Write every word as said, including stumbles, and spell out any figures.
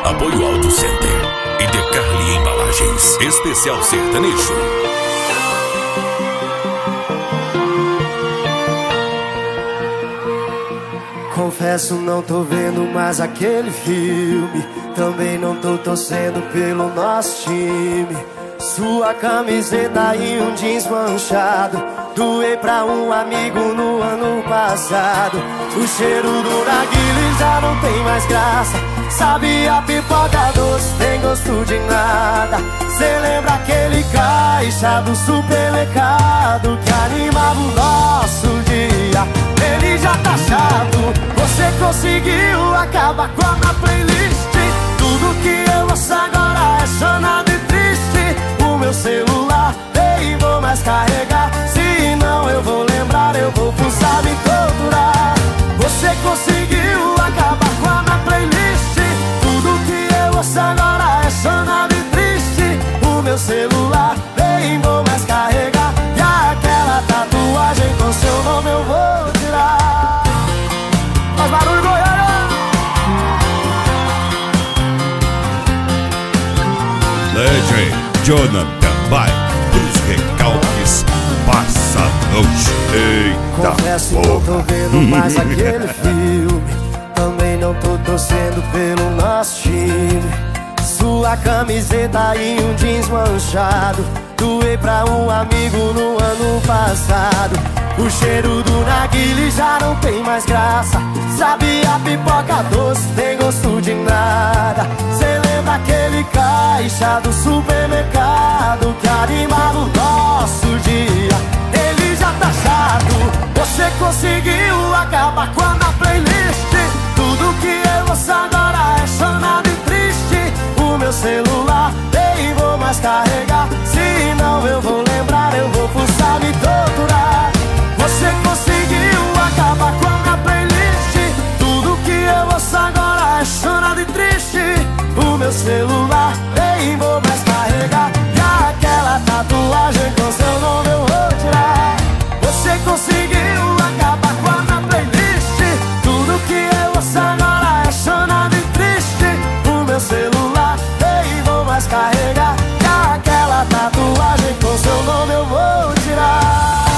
Apoio Auto Center e Decarli Embalagens. Especial sertanejo. Confesso, não tô vendo mais aquele filme. Também não tô torcendo pelo nosso time. Sua camiseta e um jeans manchado, doei pra um amigo no ano passado. O cheiro do narguilé já não tem mais graça. Sabe, a pipoca doce tem gosto de nada. Cê lembra aquele caixa do supermercado que animava o nosso dia? Ele já tá chato. Você conseguiu acabar com a minha playlist. Tudo que eu ouço agora é chorado e triste. O meu celular nem vou mais carregar. Se não eu vou lembrar, eu vou pulsar, me torturar. Você conseguiu acabar com a minha playlist. Tudo que eu ouço agora é chorado e triste. O meu celular nem vou mais carregar. E aquela tatuagem com seu nome eu vou tirar. Faz barulho, Goiânia! Legend Jonathan vai pros recalques passa noite. Eita, confesso, não tô vendo mais aquele filme. Também não tô torcendo pelo nosso time. Sua camiseta e um jeans manchado, doei pra um amigo no ano passado. O cheiro do narguilé já não tem mais graça. Sabe, a pipoca doce tem gosto de nada. Cê lembra aquele caixa do supermercado que animava o nosso dia? Ele já tá chato. Você conseguiu acabar com a minha playlist. Tudo que eu ouço agora é chorado e triste. O meu celular nem vou mais carregar. Se não eu vou lembrar, eu vou pulsar, me torturar. Você conseguiu acabar com a minha playlist. Tudo que eu ouço agora é chorado e triste. O meu celular nem vou mais carregar. E aquela tatuagem com seu nome eu vou tirar. Você conseguiu acabar com a minha playlist. Tudo que eu ouço agora é chorado e triste. O meu celular nem vou mais carregar. E aquela tatuagem com seu nome eu vou tirar.